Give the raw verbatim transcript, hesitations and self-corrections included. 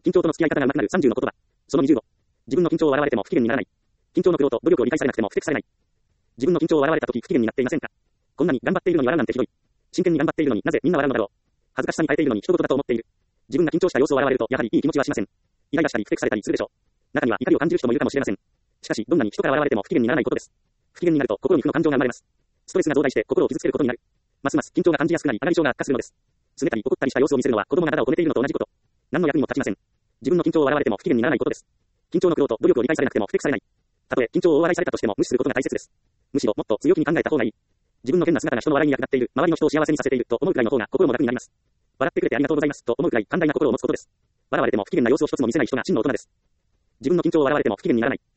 緊張との付き合い方が上手くなるさんじゅうの言葉。そのにじゅうご。自分の緊張を笑われても不機嫌にならない。緊張の苦労と努力を理解されなくても不適されない。自分の緊張を笑われた時不機嫌になっていませんか？こんなに頑張っているのに笑うなんてひどい。真剣に頑張っているのになぜみんな笑うのだろう。恥ずかしさに耐えているのに人事だと思っている。自分が緊張した様子を笑われるとやはりいい気持ちはしません。イライラしたり不適されたりするでしょう。中には怒りを感じる人もいるかもしれません。しかしどんなに人から笑われても不機嫌にならないことです。不機嫌になると心に負の感情が生まれます。ストレスが増大して心を傷つけることになる。ますます緊張が感じやすくなり上がり症が悪化するのです。拗ねたり怒ったりした様子を見せるのは子供が腹をこねているのと同じこと。何の役にも立ちません。自分の緊張を笑われても不機嫌にならないことです。緊張の苦労と努力を理解されなくても不適されない。たとえ緊張を大笑いされたとしても無視することが大切です。むしろもっと強気に考えた方がいい。自分の変な姿が人の笑いに役立っている、周りの人を幸せにさせていると思うくらいの方が心も楽になります。笑ってくれてありがとうございますと思うくらい寛大な心を持つことです。笑われても不機嫌な様子を一つも見せない人が真の大人です。自分の緊張を笑われても不機嫌にならない。